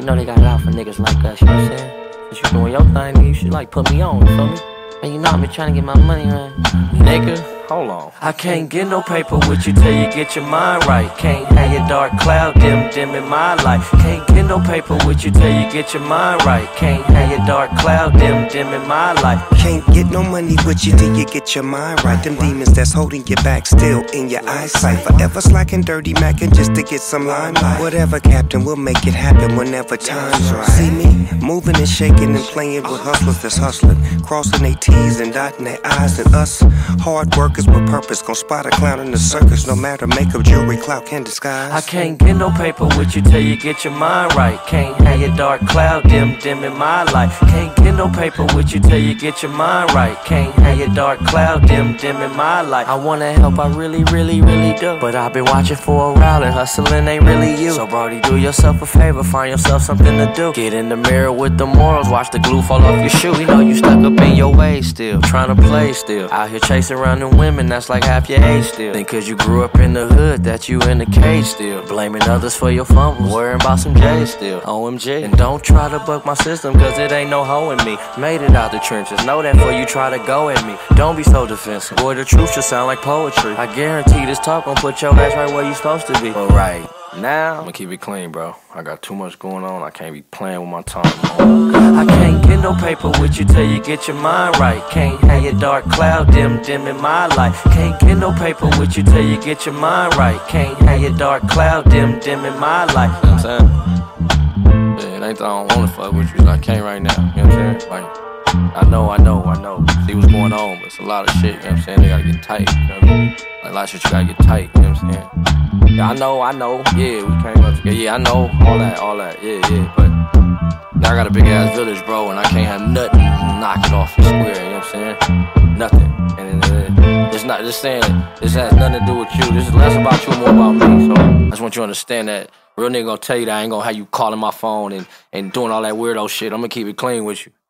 You know they got it out for niggas like us, you know what I'm saying? Since you doing your thing, nigga, you should like put me on, you feel me? And you know I been trying to get my money, man. Nigga, hold on. I can't get no paper with you till you get your mind right. Can't have your dark cloud dim in my life. Can't get no paper with you till you get your mind right. Can't have your dark cloud dim in my life. Can't get no money with you till you get your mind right. Them demons that's holding you back still in your eyesight. Forever slacking, dirty macking just to get some limelight. Whatever, Captain, we'll make it happen whenever time's right. See me moving and shaking and playing with hustlers that's hustling, crossing their T's and dotting their I's, and us hard workers with purpose gon' spot a clown in the circus. No matter makeup, jewelry, clout can disguise. I can't get no paper with you till you get your mind right. Can't have your dark cloud dim in my life. Can't get no paper with you till you get your mind right. Can't have your dark cloud dim in my life. I wanna help, I really do, but I've been watching for a while and hustling ain't really you. So brody, do yourself a favor, find yourself something to do. Get in the mirror with the morals, watch the glue fall off your shoe. We know you stuck up in your ways still, trying to play still. Out here chasing around them women, that's like half your age still. Think cause you grew up in the hood that you in the cage still. Blaming others for your fumbles, worrying about some J's still. OMG. And don't try to buck my system cause it ain't no hoe in me. Made it out the trenches, know that before you try to go at me. Don't be so defensive, boy, the truth just sound like poetry. I guarantee this talk gon' put your ass right where you supposed to be. But right now, I'ma keep it clean, bro. I got too much going on, I can't be playing with my time. I can't get no paper with you till you get your mind right. Can't have your dark cloud dim in my life. Can't get no paper with you till you get your mind right. Can't have your dark cloud dim in my life. You know what I'm saying? Yeah, it ain't that I don't wanna fuck with you, so I can't right now. You know what I'm saying? Like, I know. See what's going on, but it's a lot of shit, you know what I'm saying? They gotta get tight, you know what I mean? Like, a lot of shit you gotta get tight, you know what I'm saying? Yeah, I know, yeah, we came up together, yeah, I know, all that, yeah, but now I got a big ass village, bro, and I can't have nothing knock it off the square, you know what I'm saying? Nothing. And it's not just saying this has nothing to do with you. This is less about you and more about me. So I just want you to understand that real nigga gonna tell you that I ain't gonna have you calling my phone and doing all that weirdo shit. I'm gonna keep it clean with you.